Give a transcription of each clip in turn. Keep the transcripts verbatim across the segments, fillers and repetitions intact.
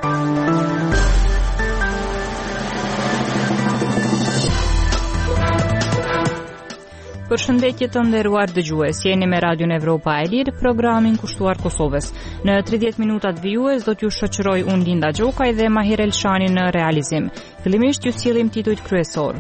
Përshëndetje të nderuar dëgjues, jeni me Radion Evropa e Lirë, programin kushtuar Kosovës. Në tridhjetë minutat vijues do t'ju shoqëroj unë Linda Gjokaj dhe Mahir Elshani në realizim. Fillimisht ju sjellim titujt kryesor.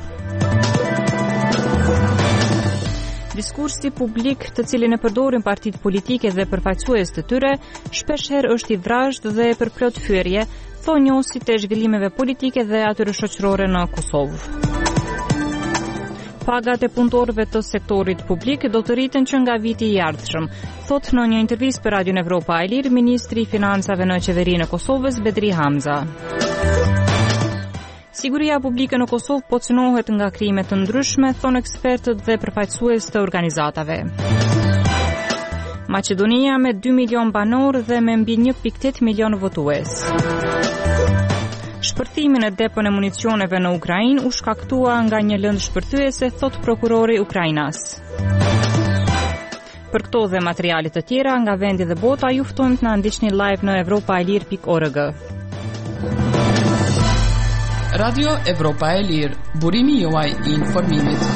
Diskursi publik të cilin e përdorin partitë politike dhe përfaqësues të tyre shpeshherë është i vrazhd dhe për plot fyerje, thonë njohësit e zhvillimeve politike dhe atyre shoqërore në Kosovë. Pagat e punëtorëve të sektorit publik do të rriten që nga viti i ardhshëm, thot në një intervistë për Radion Evropa e Lirë ministri i financave në qeverinë e Kosovës Bedri Hamza. Siguria publike në Kosovë po cënohet nga krime të ndryshme, thonë ekspertët dhe përfaqësues të organizatave. Maqedonia me dy milion banor dhe me mbi një pikë tetë milion votues. Shpërthimin e depën e municioneve në Ukrainë u shkaktua nga një lëndë shpërthyese, thot prokurori ukrainas. Për këto dhe materialet të tjera nga vendi dhe bota ju ftojmë të na ndiqni live në evropaelir pikë org. Radio Evropa e Lirë, burimi juaj i informimit.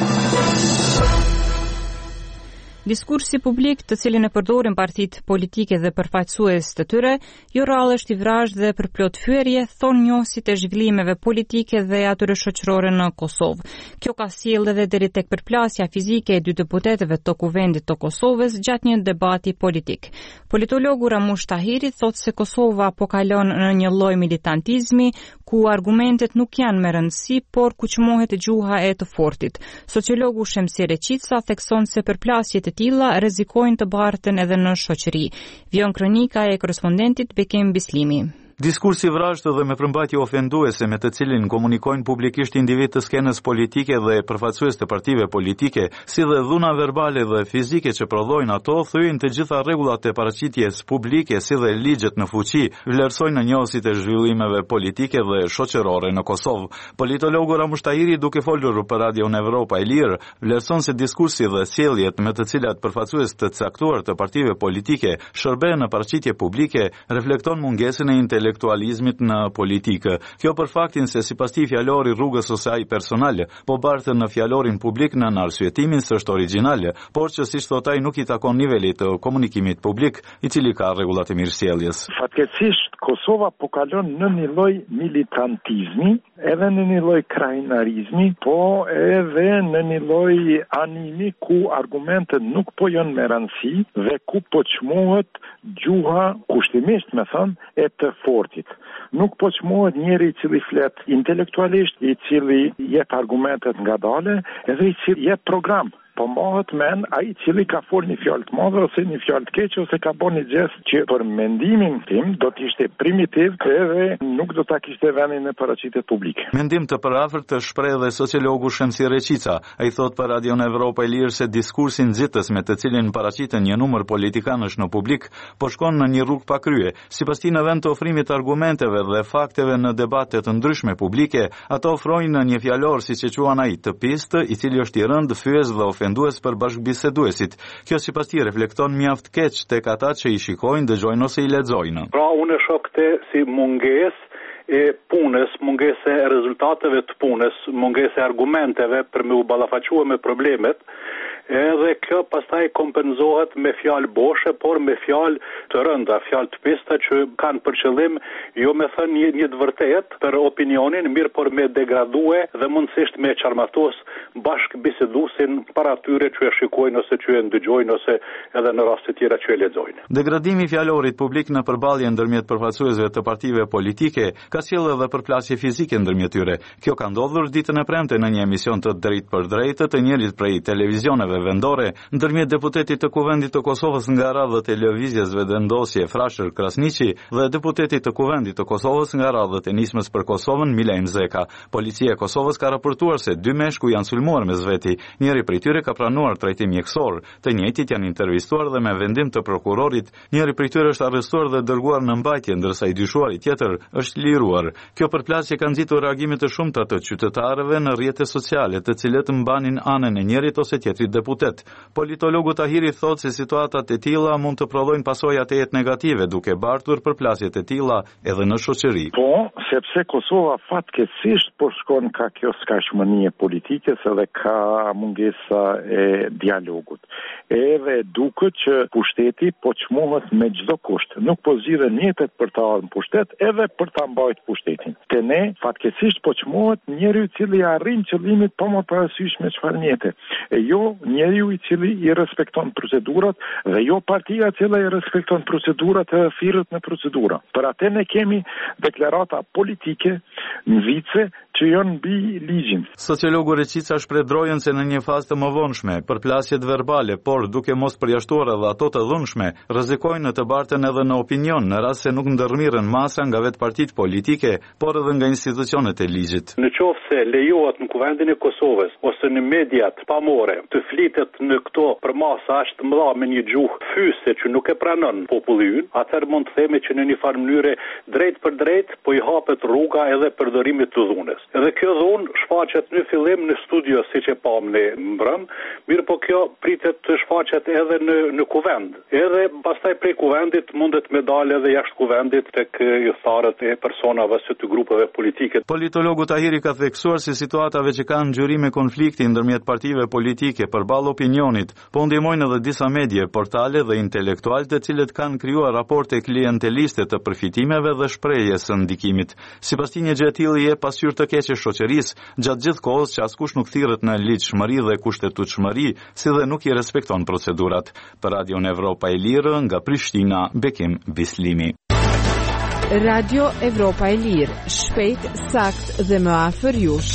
Diskursi publik të cilin e përdorin partitë politike dhe përfaqësues të tyre, jo rrallë është i vrazhd dhe për plot fyerje, thonë njohësit e zhvillimeve politike dhe atyre shoqërore në Kosovë. Kjo ka sjellë edhe deri tek përplasja fizike e dy deputetëve të Kuvendit të Kosovës gjatë një debati politik. Politologu Ramush Tahiri thotë se Kosova po kalon në një lloj militantizmi ku argumentet nuk janë me rëndësi, por ku çmohet gjuha e të fortit. Sociologu Shemsi Reqica thekson se përplasjet e tilla rrezikojnë të bartën edhe në shoqëri. Vjon kronika e korrespondentit Bekem Bislimi. Diskursi vrazhd dhe me përmbajtje ofenduese me të cilin komunikojnë publikisht individ të skenës politike dhe përfaqësues të partive politike, si dhe dhuna verbale dhe fizike që prodhojnë ato, thyejnë të gjitha rregullat e paraqitjes publike si dhe ligjet në fuqi, vlerësojnë njohësit e zhvillimeve politike dhe shoqërore në Kosovë. Politologu Ramush Tahiri, duke folur për Radion Evropa e Lirë, vlerëson se diskursi dhe sjelljet me të cilat përfaqësues të caktuar të partive politike shërben në paraqitje publike reflekton mungesën e intelektualizmit intelektualizmit në politikë. Kjo për faktin se sipas tij fjalori rrugës ose ai personal, po bartën në fjalorin publik në arsyetimin se është origjinal, por që siç thot ai nuk i takon nivelit të komunikimit publik, i cili ka rregullat e mirësjelljes. Fatkeqësisht Kosova po kalon në një lloj militantizmi, edhe në një lloj krajinarizmi, po edhe në një lloj animi ku argumentet nuk po janë me rëndësi dhe ku po çmohet gjuha kushtimisht me thënë e të fortit. Nuk po çmohet njëri i cili flet intelektualisht, i cili jep argumentet ngadale, edhe i cili jep program. Po mohet men ai i cili ka folur një fjalë të madhe ose një fjalë të keqe ose ka bërë një gjest që për mendimin tim do të ishte primitiv edhe nuk do ta kishte vendin në paraqitje publike. Mendim të përafërt të shpreh dhe sociologu Shemsi Reqica. Ai thot për Radion Evropa e Lirë se diskursi nxitës me të cilin paraqiten një numër politikanësh në publik po shkon në një rrugë pa krye. Sipas tij në vend të ofrimit të argumenteve dhe fakteve në debate të ndryshme publike, ato ofrojnë një fjalor siç e quan ai të pistë, i cili është i rënd, fyes dhe ofendues për bashkëbiseduesit. Kjo sipas tij reflekton mjaft keq tek ata që i shikojnë, dëgjojnë ose i lexojnë. Pra unë e shoh këtë si mungesë e punës, mungesë e rezultateve të punës, mungesë e argumenteve për me u ballafaque me problemet. Edhe kjo pastaj kompenzohet me fjalë boshe, por me fjalë të rënda, fjalë të pista që kanë për qëllim jo me thënë një, një të vërtet për opinionin, mirë por me degradue dhe mundësisht me qarmatos bashkë bisedusin para tyre që e shikojnë ose që e ndëgjojnë ose edhe në raste tjera që e lexojnë. Degradimi i fjalorit publik në përballje ndërmjet përfaqësuesve të partive politike ka sjellë edhe përplasje fizike ndërmjet tyre. Kjo ka ndodhur ditën e premte në një emision të drejtë për drejtë të njërit prej televizioneve vendore, ndërmjet deputetit të Kuvendit të Kosovës nga radhët e lëvizjes vendosje Frashër Krasniqi dhe deputetit të Kuvendit të Kosovës nga radhët e nismës për Kosovën Milajn Zeka. Policia e Kosovës ka raportuar se dy meshkuj janë sulmuar me zveti. Njëri prej tyre ka pranuar trajtim mjekësor. Të njëjtit janë intervistuar dhe me vendim të prokurorit, njëri prej tyre është arrestuar dhe dërguar në mbajtje, ndërsa i dyshuari tjetër është liruar. Kjo përplasje ka nxitur reagime të shumta të qytetarëve në rrjete sociale, të cilët mbanin anën e njërit ose tjetrit deputet. Politologu Tahiri thotë se situatat e tilla mund të prodhojnë pasoja të jetë negative, duke bartur përplasjet e tilla edhe në shoqëri. Po, sepse Kosova fatkeqësisht po shkon ka kjo skajshmënie politike edhe ka mungesa e dialogut. Edhe duket që pushteti po çmohet me çdo kusht. Nuk po zgjidhen mjetet për ta ardhur në pushtet, edhe për ta mbajtur pushtetin. Te ne fatkeqësisht po çmohet njeriu i cili arrin qëllimit pa më parasysh me çfarë mjete. E jo njeriu i cili i respekton procedurat dhe jo partia e cila i respekton procedurat e thirrët në procedura. Për atë ne kemi deklarata politike në vice që janë mbi ligjin. Sociologu Reqica shpredrojën se në një fazë të mëvonshme, përplasjet verbale, por duke mos përjashtuar edhe ato të dhunshme, rrezikojnë të barten edhe në opinion, në rast se nuk ndërmirën masa nga vetë partitë politike, por edhe nga institucionet e ligjit. Në qoftë se lejohet në kuvendin e Kosovës ose në mediat pamore të flitet në këto për masa është mëdha me një gjuhë fyse që nuk e pranon populli, atëherë mund të themi që në një farë mënyrë drejt për drejt po i hapet rruga edhe përdorimit të dhunës. Edhe kjo dhunë shfaqet në fillim në studio siç e pam në mbrëm, mirë po kjo pritet të shfaqet edhe në në kuvend. Edhe pastaj prej kuvendit mundet me dalë edhe jashtë kuvendit tek hyrëtarët e personave së të grupeve politike. Politologu Tahiri ka theksuar se situatave që kanë ngjyrime konflikti ndërmjet partive politike përballë opinionit, po ndihmojnë edhe disa medje, portale dhe intelektual të cilët kanë krijuar raporte klienteliste të përfitimeve dhe shprehjes së ndikimit. Sipas tij një gjë e tillë je pasqyrë të keqe shoqërisë, gjatë gjithë kohës që askush nuk thirret në ligjshmëri dhe kushtetutshmëri, si dhe nuk i respekton procedurat. Për Radion Evropa e Lirë, nga Prishtina, Bekim Bislimi. Radio Evropa e Lirë, shpejt, sakt dhe më afër jush.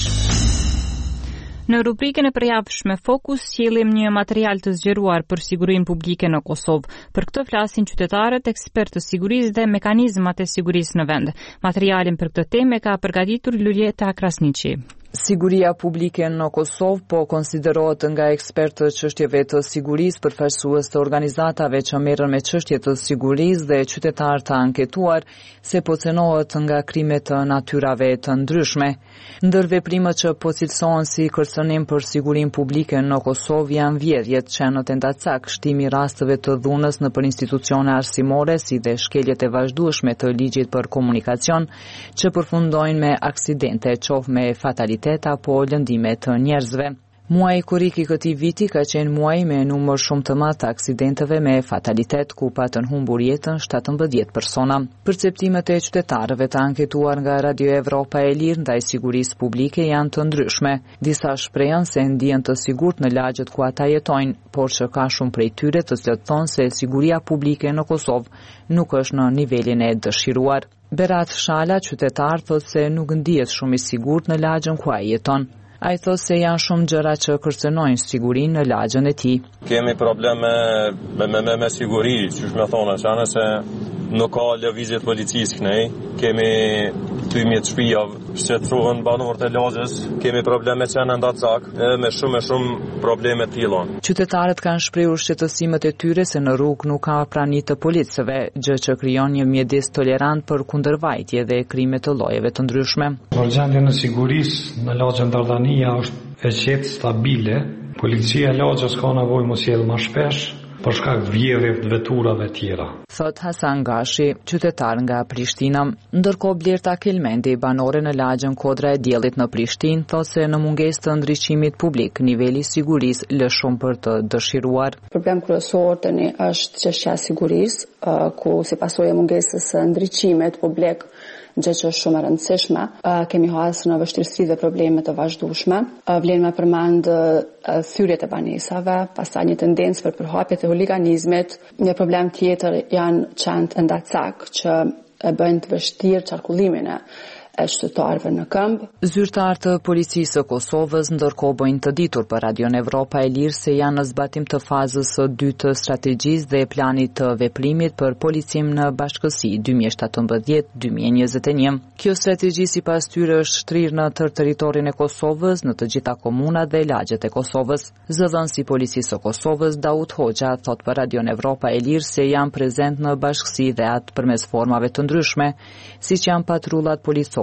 Në rubrikën e përjavshme Fokus sjellim një material të zgjeruar për sigurinë publike në Kosovë. Për këtë flasin qytetarët, ekspertë të sigurisë dhe mekanizmat e sigurisë në vend. Materialin për këtë temë ka përgatitur Luljeta Krasniqi. Siguria publike në Kosovë po konsiderohet nga ekspertë çështjeve të sigurisë, përfaqësues të organizatave që merren me çështje të sigurisë dhe qytetarë të anketuar se po cenohet nga krime të natyrave të ndryshme. Ndër veprimet që po cilësohen si kërcënim për sigurinë publike në Kosovë janë vjedhjet, çenët e ndacak, shtimi i rasteve të dhunës nëpër institucione arsimore, si dhe shkeljet e vazhdueshme të ligjit për komunikacion, që përfundojnë me aksidente, qoftë me fatalitet apo lëndime të njerëzve. Muaji korrik i këtij viti ka qenë muaj me numër shumë të madh të aksidenteve me fatalitet, ku patën humbur jetën shtatëmbëdhjetë persona. Perceptimet e qytetarëve të anketuar nga Radio Evropa e Lirë ndaj sigurisë publike janë të ndryshme. Disa shprehen se ndihen të sigurt në lagjet ku ata jetojnë, por që ka shumë prej tyre të cilët thonë se siguria publike në Kosovë nuk është në nivelin e dëshiruar. Berat Shala, qytetar, thotë se nuk ndihet shumë i sigurt në lagjen ku ai jeton. Ai thotë se janë shumë gjëra që kërcënojnë sigurinë në lagjen e tij. Kemi probleme me me me, me siguri, që më thonë, çana se nuk ka lëvizje të policisë kënej. Kemi tymje të shtëpia, shtetërojnë banorët e lagjes, kemi probleme që janë ndacak, edhe me shumë e shumë probleme të tilla. Qytetarët kanë shprehur shqetësimet e tyre se në rrugë nuk ka prani të policëve, gjë që krijon një mjedis tolerant për kundërvajtje dhe krime të llojeve të ndryshme. Gjendja në sigurisë në lagjen Dardania është e qetë, stabile. Policia e lagjes ka nevojë mos sjell më shpesh për shkak të vjedhjeve të veturave tjera. Thot Hasan Gashi, qytetar nga Prishtina. Ndërkohë Blerta Kelmendi, banore në lagjen Kodra e Diellit në Prishtinë, thot se në mungesë të ndriçimit publik, niveli i sigurisë lë shumë për të dëshiruar. Problem kryesor tani është çështja e sigurisë, ku si pasojë e mungesës së ndriçimit publik, gjë që është shumë e rëndësishme. Uh, kemi hasur në vështirësi dhe probleme të vazhdueshme. Uh, vlen me përmend uh, thyrjet e banesave, pastaj një tendencë për përhapje të huliganizmit. Një problem tjetër janë qenë të ndacak që e bëjnë të vështirë qarkullimin e e qytetarëve në këmbë. Zyrtar të policisë së Kosovës ndërkohë bëjnë të ditur për Radion Evropa e Lirë se janë në zbatim të fazës së dytë të strategjisë dhe planit të veprimit për policim në bashkësi dy mijë e shtatëmbëdhjetë dy mijë e njëzet e një. Kjo strategji sipas tyre është shtrirë në tërë territorin e Kosovës, në të gjitha komunat dhe lagjet e Kosovës. Zëdhënësi i policisë së Kosovës Daud Hoxha thot për Radion Evropa e Lirë se janë prezent në bashkësi dhe atë përmes formave të ndryshme, siç janë patrullat policore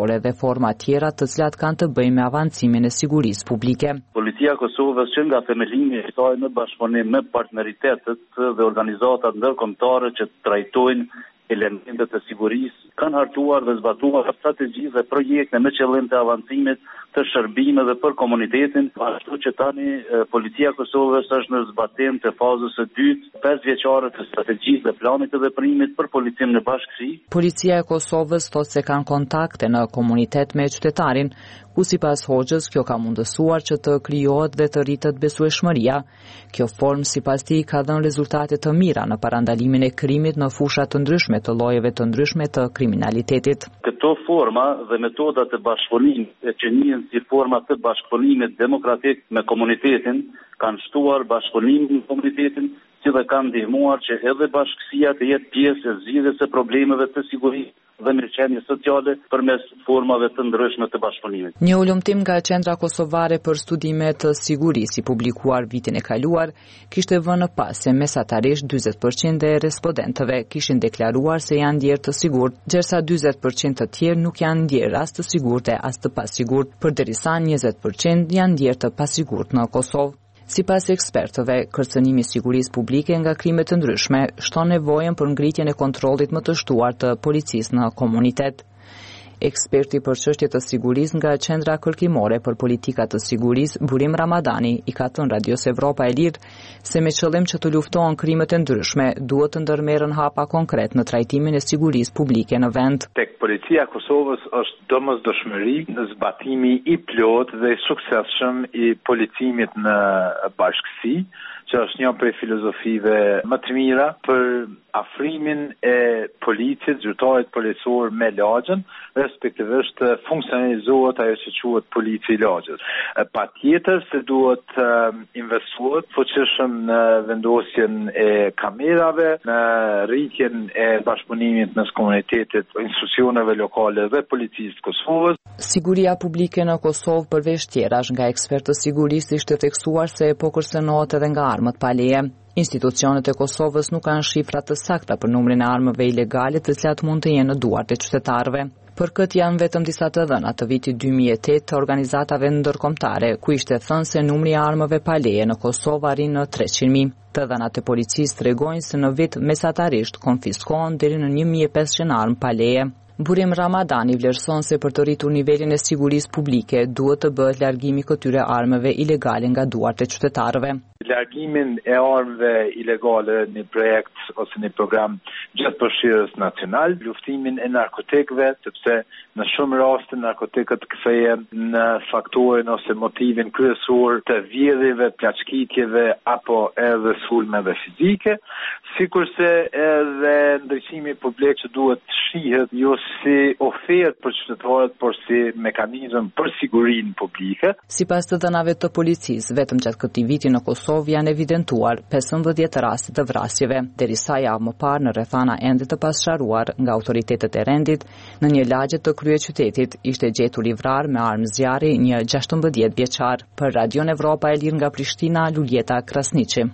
shoqërore dhe forma tjera të cilat kanë të bëjnë me avancimin e sigurisë publike. Policia e Kosovës që nga themelimi e saj në bashkëpunim me partneritetet dhe organizatat ndërkombëtare që trajtojnë elementet e sigurisë, kanë hartuar dhe zbatuar strategji dhe projekte me qëllim të avancimit të shërbime dhe për komunitetin, ashtu që tani Policia e Kosovës është në zbatim të fazës së dytë, pesë vjeçare të strategjisë dhe planit të veprimit për policinë në bashkësi. Policia e Kosovës thotë se kanë kontakte në komunitet me qytetarin, ku sipas Hoxhës kjo ka mundësuar që të krijohet dhe të rritet besueshmëria. Kjo formë sipas tij ka dhënë rezultate të mira në parandalimin e krimit në fusha të ndryshme të llojeve të ndryshme të kriminalitetit. Këto forma dhe metodat të bashkëpunimit që njihen si forma të bashkëpunimit demokratik me komunitetin kanë shtuar bashkëpunimin me komunitetin, si dhe kanë ndihmuar që edhe bashkësia të jetë pjesë e zgjidhjes së problemeve të sigurisë dhe mirëqenie sociale përmes formave të ndryshme të bashkëpunimit. Një ulëmtim nga Qendra Kosovare për Studime të Sigurisë i publikuar vitin e kaluar kishte vënë pas se mesatarisht dyzet përqind e respondentëve kishin deklaruar se janë ndjerë të sigurt, ndërsa dyzet përqind të tjerë nuk janë ndjerë as të sigurt e as të pasigurt, përderisa njëzet përqind janë ndjerë të pasigurt në Kosovë. Sipas ekspertëve, kërcënimi i sigurisë publike nga krimet të ndryshme shton nevojën për ngritjen e kontrollit më të shtuar të policisë në komunitet. Eksperti për çështje të sigurisë nga Qendra Kërkimore për Politika të Sigurisë, Burim Ramadani, i ka thënë Radios Evropa e Lirë se me qëllim që të luftohen krimet e ndryshme, duhet të ndërmerren hapa konkret në trajtimin e sigurisë publike në vend. Tek Policia e Kosovës është domosdoshmëri në zbatimi i plotë dhe i suksesshëm i policimit në bashkësi, që është një prej filozofive më të mira për afrimin e policit, zyrtarit policor me lagjën, respektivisht funksionalizohet ajo që quhet polici i lagjës. Patjetër se duhet investohet fuqishëm në vendosjen e kamerave, në rritjen e bashkëpunimit mes komunitetit, institucioneve lokale dhe policisë të Kosovës. Siguria publike në Kosovë përveç tjerash nga ekspertë të sigurisë ishte theksuar se po kërcënohet edhe nga armët pa leje. Institucionet e Kosovës nuk kanë shifra të sakta për numrin e armëve ilegale të cilat mund të jenë në duart e qytetarëve. Për këtë janë vetëm disa të dhëna të vitit dy mijë e tetë të organizatave ndërkombëtare, ku ishte thënë se numri i armëve pa leje në Kosovë arrin në treqind mijë. Të dhënat e policisë tregojnë se në vit mesatarisht konfiskohen deri në një mijë e pesëqind armë pa leje. Burim Ramadani vlerëson se për të rritur nivelin e sigurisë publike duhet të bëhet largimi këtyre armëve ilegale nga duart e qytetarëve. Largimin e armëve ilegale në projekt ose në program gjatëpërfshirës nacional, luftimin e narkotikëve, sepse në shumë raste narkotikët kthehen në faktorin ose motivin kryesor të vjedhjeve, plaçkitjeve apo edhe sulmeve fizike, sikurse edhe ndriçimi publik që duhet të shihet jo si ofertë për qytetarët, por si mekanizëm për sigurinë publike. Sipas të dhënave të policisë, vetëm gjatë këtij viti në Kosovë janë evidentuar pesëmbëdhjetë raste të vrasjeve, derisa javë më parë në rrethana ende të pasqaruar nga autoritetet e rendit, në një lagje të kryeqytetit ishte gjetur i vrarë me armë zjarri një gjashtëmbëdhjetë vjeçar. Për Radion Evropa e Lirë nga Prishtina, Luljeta Krasniqi.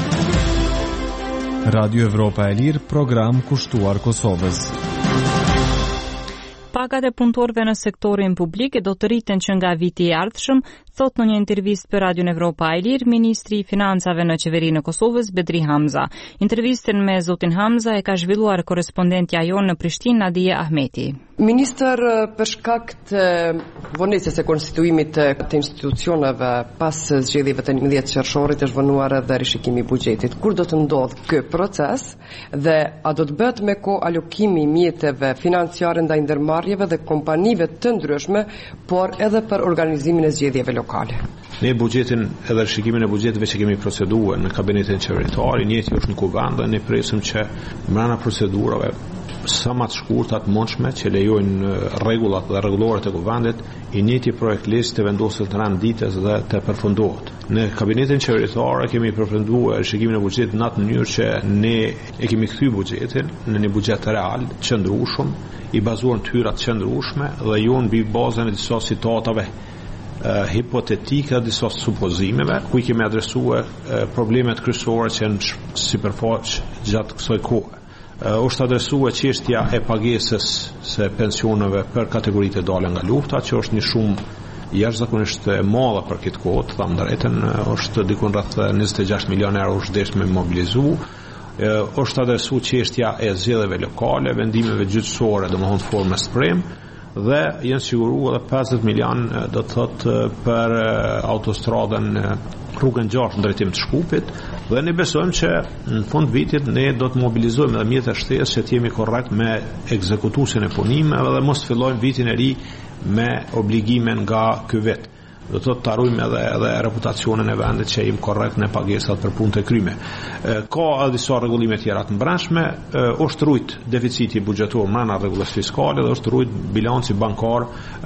Radio Evropa e Lirë, program kushtuar Kosovës. Pagat e punëtorëve në sektorin publik do të rriten që nga viti i ardhshëm, thot në një intervistë për Radion Evropa e Lirë ministri i financave në qeverinë e Kosovës Bedri Hamza. Intervistën me zotin Hamza e ka zhvilluar korrespondentja jon në Prishtinë Nadia Ahmeti. Ministër, për shkak të vonesës së konstituimit të institucioneve pas zgjedhjeve të njëmbëdhjetë qershorit është vonuar edhe rishikimi i buxhetit. Kur do të ndodhë ky proces dhe a do të bëhet me kohë alokimi i mjeteve financiare ndaj ndërmarrjeve dhe kompanive të ndryshme, por edhe për organizimin e zgjedhjeve lokale? Ne buxhetin edhe rishikimin e buxheteve që kemi proceduar në kabinetin qeveritar, i njëjti është në kuvend dhe ne presim që brenda procedurave sa më të shkurta të mundshme që lejojnë rregullat dhe rregulloret e kuvendit, i njëjti projekt listë të vendoset të rand ditës dhe të përfundohet. Në kabinetin qeveritar kemi përfunduar rishikimin e buxhetit në atë mënyrë që ne e kemi kthyer buxhetin në një buxhet real, të qëndrueshëm, i bazuar në tyra të qëndrueshme dhe jo mbi bazën e disa citatave Uh, hipotetike dhe disa supozimeve, ku i kemi adresuar uh, problemet kryesore që janë sipërfaqe gjatë kësaj kohe. është adresuar çështja e pagesës së pensioneve për kategoritë e dalë nga lufta, që është një shumë jashtëzakonisht e madhe për këtë kohë, tham drejtën, është diku rreth njëzet e gjashtë milionë euro është deshme mobilizu. Është adresuar çështja e zgjedhjeve lokale, vendimeve gjyqësore, domethënë formë sprem, dhe janë siguruar edhe pesëdhjetë milionë, do të thotë, për autostradën rrugën gjashtë në drejtim të Shkupit, dhe ne besojmë që në fund vitit ne do të mobilizojmë edhe mjetet e shtesë që të jemi korrekt me ekzekutuesin e punimeve dhe mos të fillojmë vitin e ri me obligime nga ky vit. Do të thotë të harrojmë edhe edhe reputacionin e vendit që jemi korrekt në pagesat për punët e kryme. Ka edhe disa rregullime tjera të mbrëmshme, është rrit deficiti buxhetor brenda rregullave fiskale dhe është rrit bilanci bankar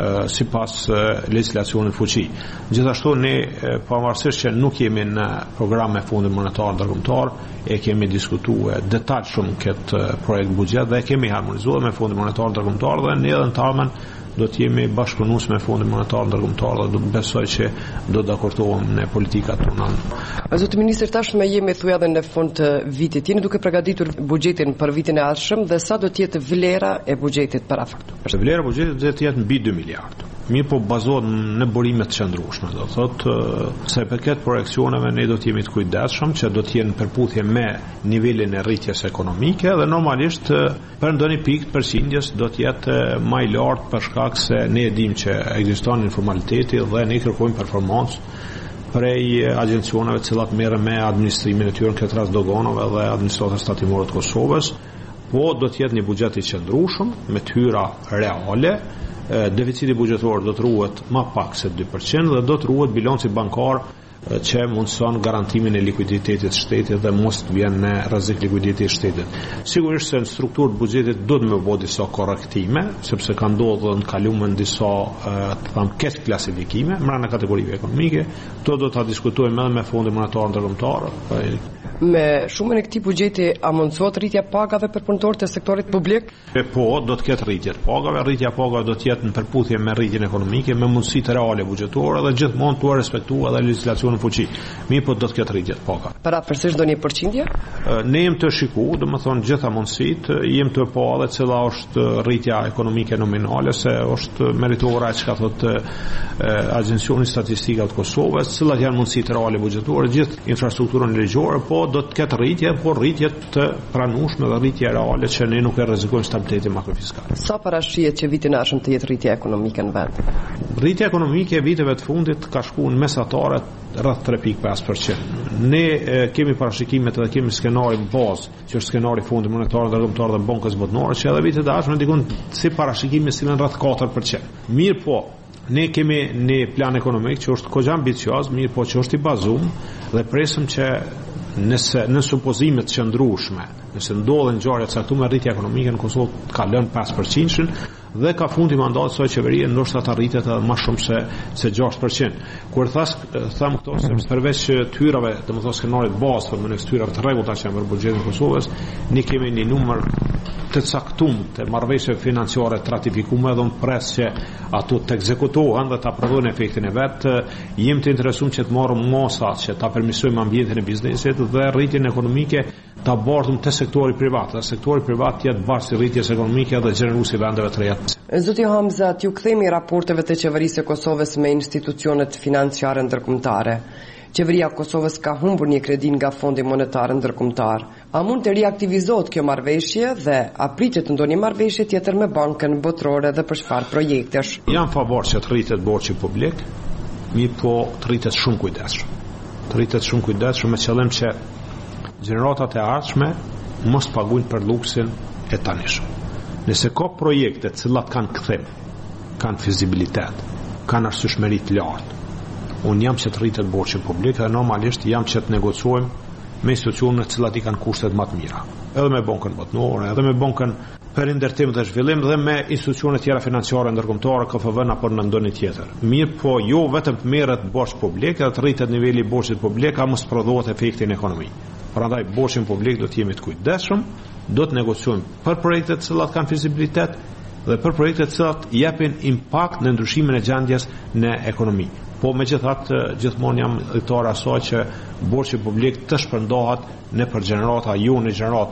sipas legjislacionit fuqi. Gjithashtu ne pavarësisht që nuk jemi në program me Fondin Monetar Ndërkombëtar, e kemi diskutuar detajshëm këtë projekt buxhet dhe e kemi harmonizuar me Fondin Monetar Ndërkombëtar dhe ne edhe në tarmen do të jemi bashkëpunues me Fondin Monetar Ndërkombëtar dhe do besoj që do të dakortohemi në politikat tona. Zoti ministër, tashmë jemi thuaj edhe në fund të vitit. Jeni duke përgatitur buxhetin për vitin e ardhshëm dhe sa do të jetë vlera e buxhetit para fakturës? Vlera e buxhetit do të jetë mbi dy miliardë. Mirë, po bazohet në burime të qëndrueshme, do thotë se për këtë projekcioneve ne do të jemi të kujdesshëm që do të jenë në përputhje me nivelin e rritjes ekonomike dhe normalisht për ndonjë pikë përqindjes do të jetë më i lartë për shkak se ne e dimë që ekziston informaliteti dhe ne kërkojmë performancë prej agjencioneve të cilat merren me administrimin e tyre, në këtë rast doganave dhe administratës tatimore të Kosovës, po do të jetë një buxhet i qëndrueshëm me të hyra reale. Deficiti buxhetor do të ruhet më pak se dy përqind dhe do të ruhet bilanci bankar që mundson garantimin e likuiditetit të shtetit dhe mos të vjen në rrezik likuiditeti i shtetit. Sigurisht se në strukturë të buxhetit do të më bëjë disa korrektime, sepse ka ndodhur në kaluar disa të them keq klasifikime brenda kategorive ekonomike. To do ta diskutojmë edhe me Fondin Monetar Ndërkombëtar. Me shumën e këtij buxheti a mundsohet rritja pagave për punëtorët e sektorit publik? E po, do të ketë rritje të pagave, rritja e pagave do të jetë në përputhje me rritjen ekonomike, me mundësitë reale buxhetore dhe gjithmonë tu respektuar edhe legjislacionin fuqi. Mirë, po do të ketë rritje të pagave. Para përsëri ndonjë përqindje? Ne jemi të shikuar, domethënë gjitha mundësitë, jemi të pa edhe cila është rritja ekonomike nominale, se është meritore çka thotë Agencioni Statistike të Kosovës, cilat janë mundësitë reale buxhetore, gjithë infrastrukturën ligjore, po do të ketë rritje, por rritje të pranueshme dhe rritje reale që ne nuk e rrezikojmë stabilitetin makrofiskal. Sa parashihet që vitin e ardhshëm të jetë rritja ekonomike në vend? Rritja ekonomike e viteve të fundit ka shkuar në mesatare rreth tre pikë pesë përqind. Ne e, kemi parashikimet dhe kemi skenarin bazë, që është skenari i Fondit Monetar Ndërkombëtar dhe Bankës Botërore, që edhe vitet e ardhshme dikon si parashikime si në rreth katër përqind. Mirë, po ne kemi një plan ekonomik që është kogja ambicioz, mirë, po që është i bazuar dhe presim që nëse në supozime të qëndrueshme, nëse ndodhen ngjarje të caktuara, rritja ekonomike në Kosovë ka lënë pesë përqind dhe ka fundi mandat së qeverie ndoshta ta rritet edhe më shumë se se gjashtë përqind. Kur thash tham këto se përveç të hyrave, domethënë skenarit bazë për mënyrë të hyrave të rregullta që për buxhetin e Kosovës, ne kemi një numër të caktuar të marrëveshjeve financiare të ratifikuara dhe në pres që ato të ekzekutohen dhe të aprovojnë efektin e vet. Jemi të interesuar që të marrim masa që ta permisojmë ambientin e biznesit dhe rritjen ekonomike ta bardhëm te sektori privat, dhe sektori privat jetë bazë i rritjes ekonomike dhe gjeneruesi vendeve të reja. Zoti Hamza, t'ju kthemi raporteve të qeverisë e Kosovës me institucionet financiare ndërkombëtare. Qeveria e Kosovës ka humbur një kredi nga Fondi Monetar Ndërkombëtar. A mund të riaktivizohet kjo marrëveshje dhe a pritet ndonjë marrëveshje tjetër me Bankën Botërore dhe për çfarë projektesh? Jam favor që të rritet borxhi publik, mirë, po të rritet shumë kujdesshëm. Të rritet shumë kujdesshëm me qëllim që gjeneratat e ardhshme mos paguajnë për luksin e tanishëm. Nëse ka projekte të cilat kanë kthim, kanë fizibilitet, kanë arsyeshmëri të lartë, unë jam që të rritet borxhi publik dhe normalisht jam që të negociojmë me institucionet të cilat i kanë kushtet më të mira, edhe me Bankën Botërore, edhe me Bankën për ndërtim dhe zhvillim dhe me institucione tjera financiare ndërkombëtare, K F V-n apo në ndonjë tjetër. Mirë, po jo vetëm të merret borxh publik, edhe të rritet niveli i borxhit publik, a mos prodhohet efekti në ekonomi. Prandaj borxhin publik do të jemi të kujdesshëm, do të negociojmë për projekte të cilat kanë fizibilitet dhe për projekte të cilat japin impakt në ndryshimin e gjendjes në ekonomi. Po megjithatë gjithmonë jam idhtar asaj që borxhi publik të shpërndahet në për gjenerata, jo në gjenerat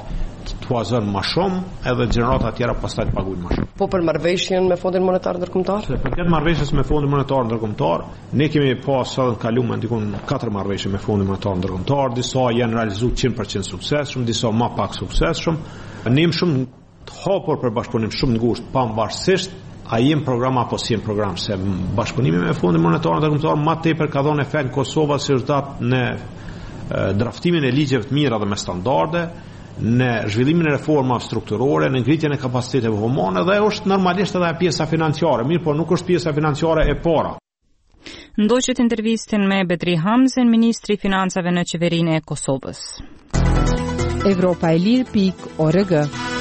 të huazën më shumë edhe gjenerata të tjera pastaj të paguajnë më shumë. Po për marrëveshjen me Fondin Monetar Ndërkombëtar? Për këtë marrëveshjes me Fondin Monetar Ndërkombëtar, ne kemi pas edhe kaluar ndikon katër marrëveshje me Fondin Monetar Ndërkombëtar, disa janë realizuar cent përqind suksesshëm, disa më pak suksesshëm. Ne jemi shumë të hapur për bashkëpunim shumë të ngushtë, pavarësisht a jem program apo si jem program, se bashkëpunimi me Fondin Monetar Ndërkombëtar më tepër ka dhënë efekt Kosova si rezultat në draftimin e ligjeve të mira dhe me standarde, në zhvillimin e reformave strukturore, në ngritjen e kapacitetit human dhe është normalisht edhe pjesa financiare, mirë po nuk është pjesa financiare e para. Ndoqët intervistin me Bedri Hamzen, ministri i financave në qeverinë e Kosovës. Evropa e Lirë pikë org.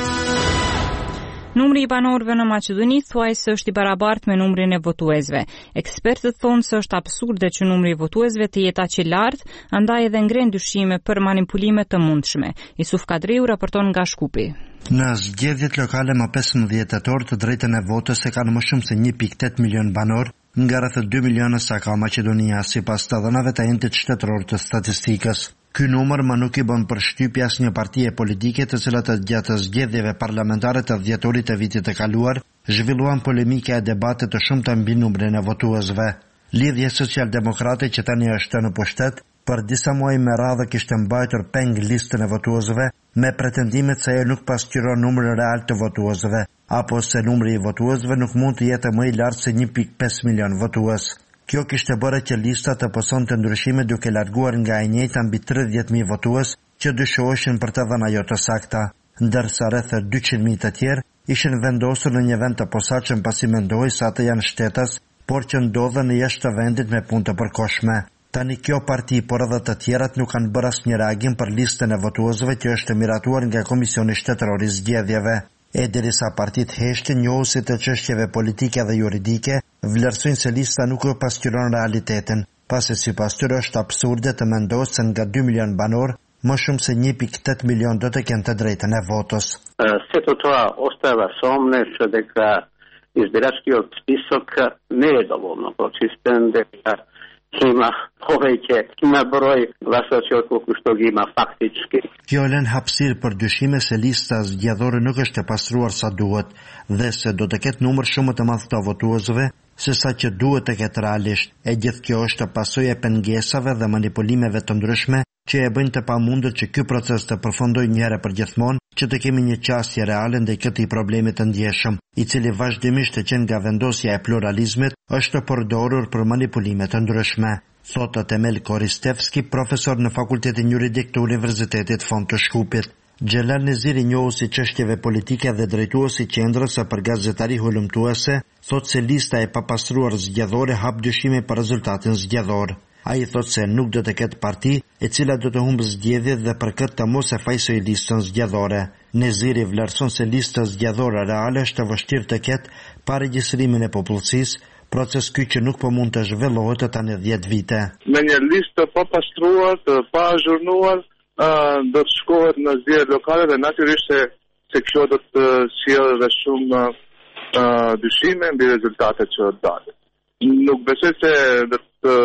Numri i banorëve në Maqedoni thuajse është i barabartë me numrin e votuesve. Ekspertët thonë se është absurde që numri i votuesve të jetë aq i lartë, andaj edhe ngren dyshime për manipulime të mundshme. Isuf Kadriu raporton nga Shkupi. Në zgjedhjet lokale më pesëmbëdhjetë tetor të drejtën e votës e kanë më shumë se një pikë tetë milion banor, nga rreth dy milionë sa ka Maqedonia, sipas të dhënave të entit shtetëror të statistikës. Ky numër më nuk i bën përshtypje asnjë partie politike të cilat gjatë zgjedhjeve parlamentare të dhjetorit të vitit të kaluar zhvilluan polemike e debate të shumta mbi numrin e votuesve. Lidhja Social-Demokrate që tani është në pushtet, për disa muaj me radhë kishte mbajtur peng listën e votuesve me pretendimet se ajo nuk pasqyron numrin real të votuesve, apo se numri i votuesve nuk mund të jetë më i lartë se një pikë pesë milion votues. Kjo kishte bërë që lista të pësonte ndryshime duke larguar nga e njëjta mbi tridhjetë mijë votues që dyshoheshin për të dhënë ajo të sakta, ndërsa rreth dyqind mijë të tjerë ishin vendosur në një vend të posaçëm pasi mendoi se ata janë shtetas, por që ndodhen në jashtë të vendit me punë të përkohshme. Tani kjo parti, por edhe të tjerat nuk kanë bërë asnjë reagim për listën e votuesve që është miratuar nga Komisioni Shtetëror i Zgjedhjeve. E derisa partit heshtë njohusit të çështjeve politike dhe juridike vlerësojnë se lista nuk e pasqyron realitetin, pasi sipas tyre është absurde të mendohet se nga dy milion banor, më shumë se një pikë tetë milion do të kenë të drejtën e votës. Sve to ostaje sumnje дека избирачкиот список не е доволно прочистен, дека има повеќе на број гласачи отколку што ги има фактички. Kjo lën hapësirë për dyshime se lista zgjedhore nuk është e pastruar sa duhet dhe se do të ketë numër shumë të madh të votuesve se sa që duhet të ketë realisht. E gjithë kjo është pasojë e pengesave dhe manipulimeve të ndryshme që e bëjnë të pamundur që ky proces të përfundojë një herë për gjithmonë, që të kemi një qasje reale ndaj këtij problemi të ndjeshëm, i cili vazhdimisht të qenë nga vendosja e pluralizmit është përdorur për manipulime të ndryshme. Thotë Temel Koristevski, profesor në Fakultetin Juridik të Universitetit Fond të Shkupit. Xhelal Neziri, njohuesi çështjeve politike dhe drejtuesi qendrës së për gazetari hulumtuese, thotë se lista e papastruar zgjedhore hap dyshime për rezultatin zgjedhor. Ai thotë se nuk do të ketë parti e cila do të humbë zgjedhjet dhe për këtë të mos e fajsoj listën zgjedhore. Neziri vlerëson se lista zgjedhore reale është të vështirë të ketë pa regjistrimin e popullsisë, proces ky që nuk po mund të zhvillohet tani dhjetë vite. Me një listë pa pastruar, të pa azhurnuar, do të shkohet në zgjedhje lokale dhe natyrisht se, se kjo do të sjellë edhe shumë uh, dyshime mbi rezultatet që dalin. Nuk besoj se do të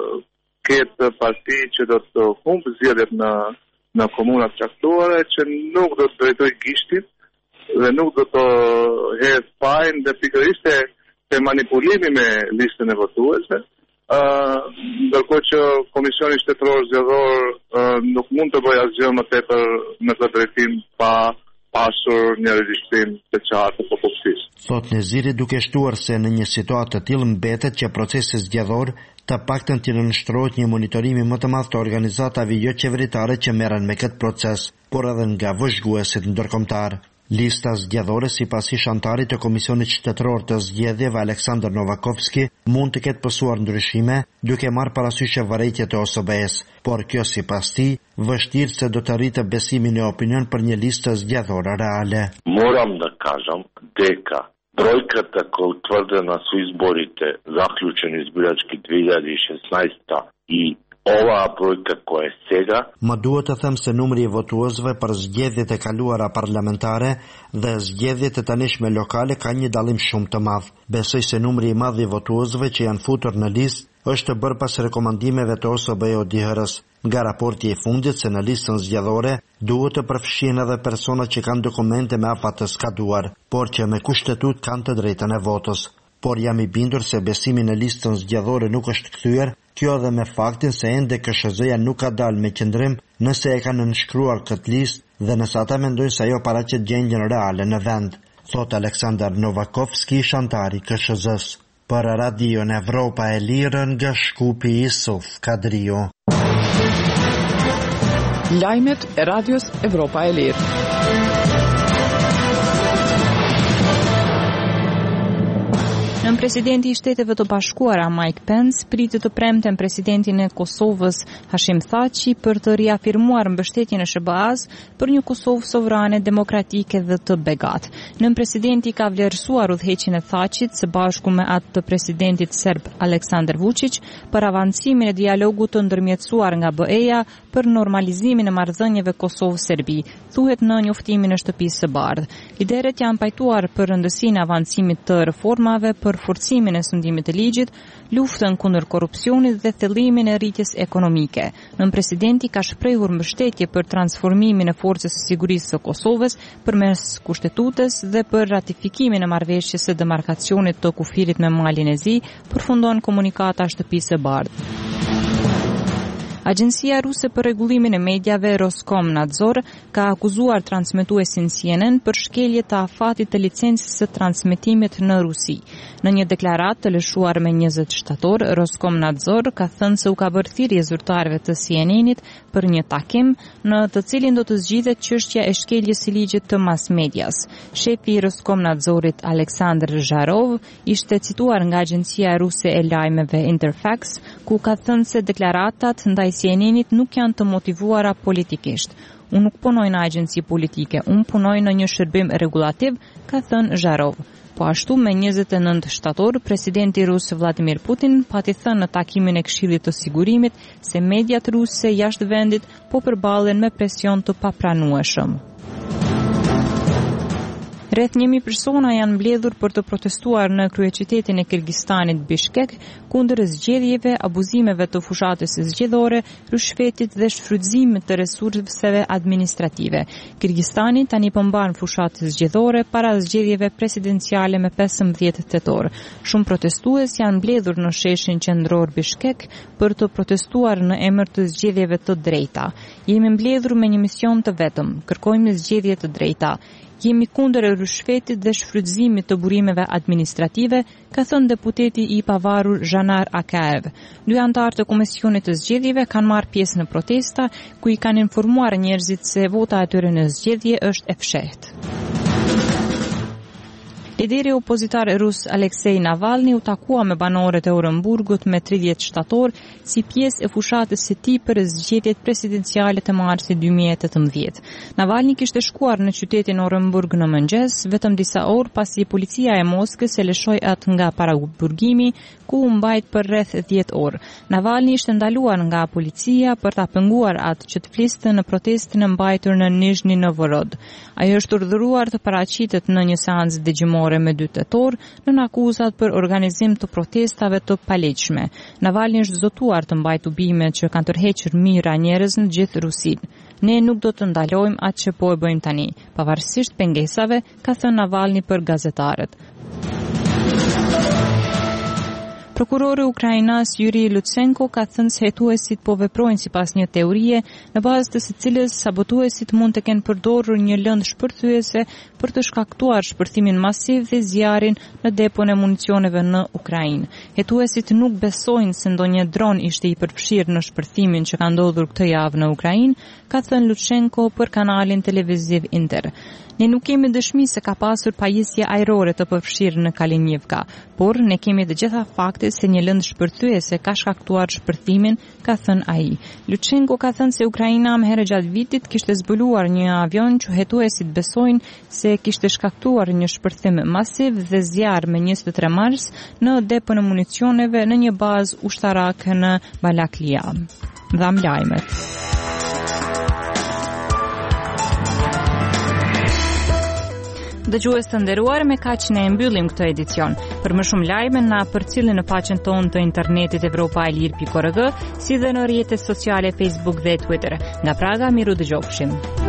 ketë parti që do të humbë zgjedhjet në në komunat caktuara që nuk do të drejtojë gishtin dhe nuk do të hedhë fajin dhe pikërisht te manipulimi me listën e votuesve. Uh, ndërkohë që Komisioni Shtetëror Zgjedhor uh, nuk mund të bëjë asgjë më tepër në këtë drejtim pa pasur një regjistrim të qartë të popullsisë. Thot Neziri, duke shtuar se në një situatë të tillë mbetet që procesi zgjedhor të paktën të nënshtrohet një monitorimi më të madh të organizatave jo qeveritare që merren me këtë proces, por edhe nga vëzhguesit ndërkombëtar. Lista zgjedhore sipas ish antarit të Komisionit Shtetëror të Zgjedhjeve Aleksandr Novakovski mund të ketë pësuar ndryshime duke marrë parasysh vërejtjet e O S B-s, por kjo sipas tij vështirë se do të rritë besimin e opinion për një listë zgjedhore reale. Moram da kažem дека brojkата koja je utvrđena su izborite zaključeni izbirački dve hiljade i šesnaeste. i ova brojka koja je сега. Më duhet të them se numri i votuesve për zgjedhjet e kaluara parlamentare dhe zgjedhjet e tanishme lokale ka një dallim shumë të madh. Besoj se numri i madh i votuesve që janë futur në listë është bërë pas rekomandimeve të O S B-s O D H R-s. Nga raporti i fundit se në listën zgjedhore duhet të përfshihen edhe persona që kanë dokumente me afat të skaduar, por që me kushtetut kanë të drejtën e votës. Por jam i bindur se besimi në listën zgjedhore nuk është kthyer, kjo edhe me faktin se ende K S Z-ja nuk ka dalë me qëndrim nëse e kanë nënshkruar këtë listë dhe nëse ata mendojnë se ajo paraqet gjendjen reale në vend, thot Aleksandar Novakovski, shantari K S Z-s. Për Radion Evropa e Lirë nga Shkupi Isuf Kadrio. Lajmet e Radios Evropa e Lirë. Nën presidenti i Shteteve të Bashkuara Mike Pence pritet të premten presidentin e Kosovës Hashim Thaçi për të riafirmuar mbështetjen e S B A-s për një Kosovë sovrane, demokratike dhe të begat. Nën presidenti ka vlerësuar udhëheqjen e Thaçit së bashku me atë të presidentit serb Aleksandar Vučić për avancimin e dialogut të ndërmjetësuar nga B E-ja për normalizimin e marrëdhënieve Kosovë-Serbi, thuhet në njoftimin e shtëpisë së bardhë. Lideret janë pajtuar për rëndësinë e avancimit të reformave për forcimin e sundimit të ligjit, luftën kundër korrupsionit dhe thellimin e rritjes ekonomike. Nën presidenti ka shprehur mbështetje për transformimin e forcës së sigurisë së Kosovës përmes kushtetutës dhe për ratifikimin e marrëveshjes së demarkacionit të kufirit me Malin e Zi, përfundon komunikata e shtëpisë së bardhë. Agjencia ruse për rregullimin e mediave Roskomnadzor ka akuzuar transmetuesin C N N për shkelje të afatit të licencës së transmetimit në Rusi. Në një deklaratë të lëshuar me njëzet shtator, Roskomnadzor ka thënë se u ka bërë thirrje zyrtarëve të C N N-it për një takim në të cilin do të zgjidhet çështja e shkeljes së ligjit të mass medias. Shefi i Roskomnadzorit Aleksandr Zharov ishte cituar nga agjencia ruse e lajmeve Interfax, ku ka thënë se deklaratat ndaj C N N-it nuk janë të motivuara politikisht. Unë nuk punoj në agjenci politike, unë punoj në një shërbim regulativ, ka thënë Zharov. Po ashtu, me njëzet e nëntë shtator, presidenti rus Vladimir Putin pati thënë në takimin e Këshillit të Sigurimit se mediat ruse jashtë vendit po përballen me presion të papranueshëm. Rreth një mijë persona janë mbledhur për të protestuar në kryeqytetin e Kirgistanit Bishkek kundër zgjedhjeve, abuzimeve të fushatës zgjedhore, rrushfetit dhe shfrytëzimit të resurseve administrative. Kirgistani tani po mban fushatë zgjedhore para zgjedhjeve presidenciale me pesëmbëdhjetë tetor. Shumë protestues janë mbledhur në sheshin qendror Bishkek për të protestuar në emër të zgjedhjeve të drejta. Jemi mbledhur me një mision të vetëm, kërkojmë zgjedhje të drejta. Jemi kundër rrushfetit dhe shfrytëzimit të burimeve administrative, ka thënë deputeti i pavarur Zhanar Akaev. Dy anëtarë të Komisionit të Zgjedhjeve kanë marrë pjesë në protesta, ku i kanë informuar njerëzit se vota e tyre në zgjedhje është e fshehtë. Lideri opozitar rus Aleksej Navalni u takua me banorët e Orenburgut me tridhjetë shtator si pjesë e fushatës së tij për zgjedhjet presidenciale të marsit dy mijë e tetëmbëdhjetë. Navalni kishte shkuar në qytetin Orenburg në mëngjes, vetëm disa orë pasi policia e Moskës e lëshoi atë nga paraburgimi, ku u mbajt për rreth dhjetë orë. Navalni ishte ndaluar nga policia për ta penguar atë që të fliste në protestin e mbajtur në Nizhny Novgorod. Ajo është urdhëruar të paraqitet në një seancë dëgjimore me dy tetor nën akuzat për organizim të protestave të paleqshme. Navalni është zotuar të mbajë bime që kanë tërhequr mijëra njerëz në gjithë Rusinë. Ne nuk do të ndalojmë atë që po e bëjmë tani, pavarësisht pengesave, ka thënë Navalni për gazetarët. Prokurori ukrainas Yuri Lutsenko ka thënë se hetuesit po veprojnë sipas një teorie në bazë të së cilës sabotuesit mund të kenë përdorur një lëndë shpërthyese për të shkaktuar shpërthimin masiv dhe zjarrin në depon e municioneve në Ukrainë. Hetuesit nuk besojnë se ndonjë dron ishte i përfshirë në shpërthimin që ka ndodhur këtë javë në Ukrainë, ka thënë Lutsenko për kanalin televiziv Inter. Ne nuk kemi dëshmi se ka pasur pajisje ajrore të përfshirë në Kalinivka, por ne kemi të gjitha faktet se një lëndë shpërthyese ka shkaktuar shpërthimin, ka thënë ai. Lutsenko ka thënë se Ukraina më herë gjatë vitit kishte zbuluar një avion që hetuesit besojnë se kishte shkaktuar një shpërthim masiv dhe zjarr me njëzet e tre mars në depon e municioneve në një bazë ushtarake në Balaklia. Dham lajmet. Dëgjues të nderuar, me kaq ne mbyllim këtë edicion. Për më shumë lajme na përcjellni në faqen tonë të internetit evropa e lir punkt org, si dhe në rrjetet sociale Facebook dhe Twitter. Nga Praga, miru dëgjofshim.